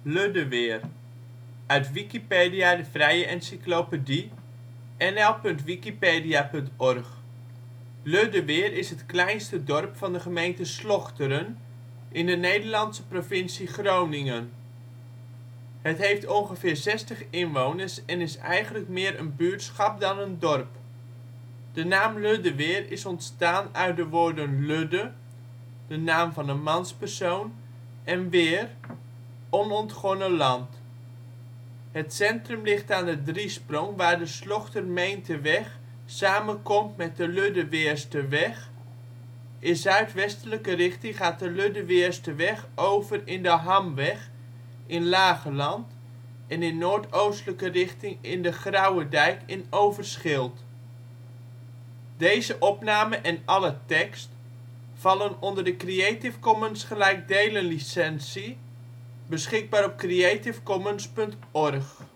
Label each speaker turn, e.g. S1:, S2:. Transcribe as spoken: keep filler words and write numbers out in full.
S1: Ludeweer, uit Wikipedia, de vrije encyclopedie. N L punt wikipedia punt org. Ludeweer is het kleinste dorp van de gemeente Slochteren in de Nederlandse provincie Groningen. Het heeft ongeveer zestig inwoners en is eigenlijk meer een buurtschap dan een dorp. De naam Ludeweer is ontstaan uit de woorden ludde (naam van een manspersoon) en weer (onontgonnen land). Het centrum ligt aan de driesprong waar de Slochter-Meenteweg samenkomt met de Ludeweersterweg. In zuidwestelijke richting gaat de Ludeweersterweg over in de Hamweg in Lageland en in noordoostelijke richting in de Graauwedijk in Overschild. Plaatsen in de gemeente Slochteren Dorpen: Dodewaard · Echteld · IJzendoorn · Kesteren · Ochten · Opheusden Buurtschappen: Bakkerom (deels) · Balktil · De Haar · Hamrik · De Jammer · Keuningswijk · De Linde ·' t Malijk · Trimunt · Willemstad · Zethuis Groningen: Steden en dorpen in Gelderland Nederland: Provincies · Gemeenten 51° 58 ' NB, 5°